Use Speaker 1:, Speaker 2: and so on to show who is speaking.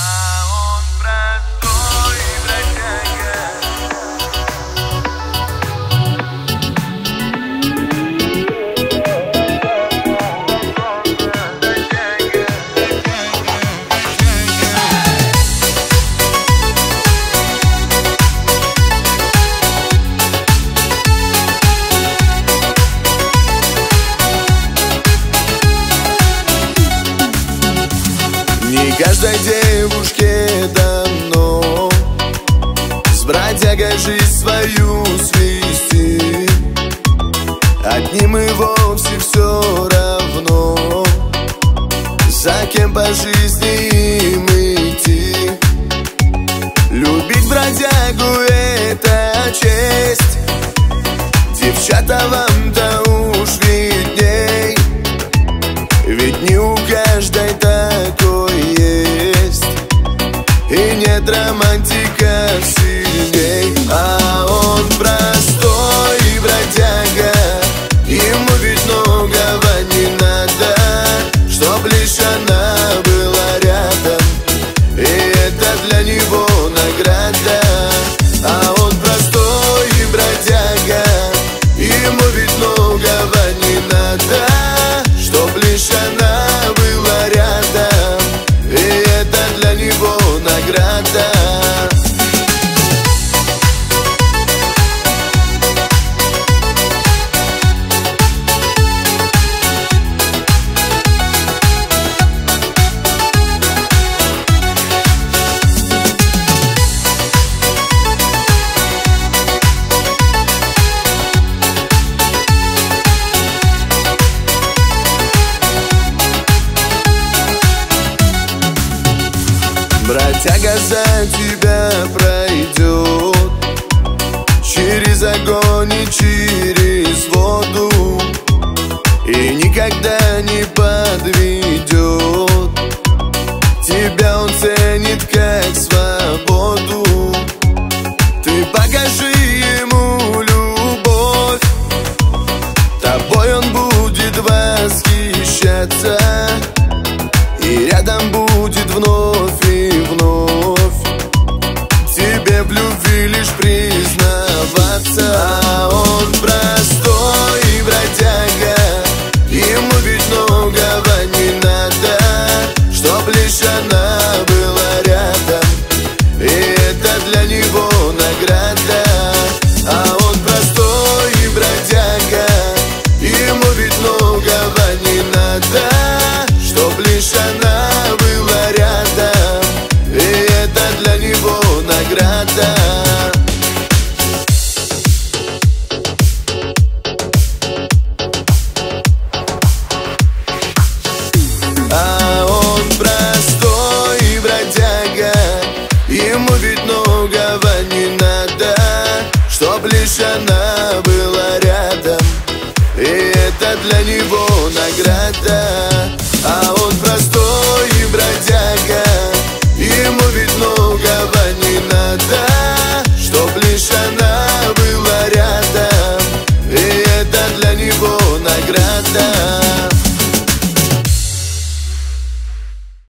Speaker 1: он простой бродяга.
Speaker 2: Не каждой девушке дано с бродягой жизнь свою свести. Одним и вовсе все равно, за кем по жизни им идти. Любить бродягу — это честь. Девчата, вам-то уж видней, ведь не у каждой такой есть. И нет романтика сильней. А он простой бродяга, ему ведь многого не надо, чтоб лишь она была рядом, и это для него награда. А он простой бродяга, ему ведь многого не надо, чтоб лишь она была рядом, и это для него награда. Бродяга за тебя пройдет через огонь и через воду, и никогда не подведет. Тебя он ценит как свободу. Ты покажи ему любовь, тобой он будет восхищаться, и рядом будет вновь и вновь тебе в любви лишь признаваться. А он простой бродяга, ему ведь многого не надо, чтоб лишь она была рядом, и это для него награда. А он простой бродяга, ему ведь многого не надо, чтоб лишь она была рядом, и это для него награда. А он простой бродяга, ему ведь многого не надо, чтоб лишь она была рядом, и это для него награда. А он простой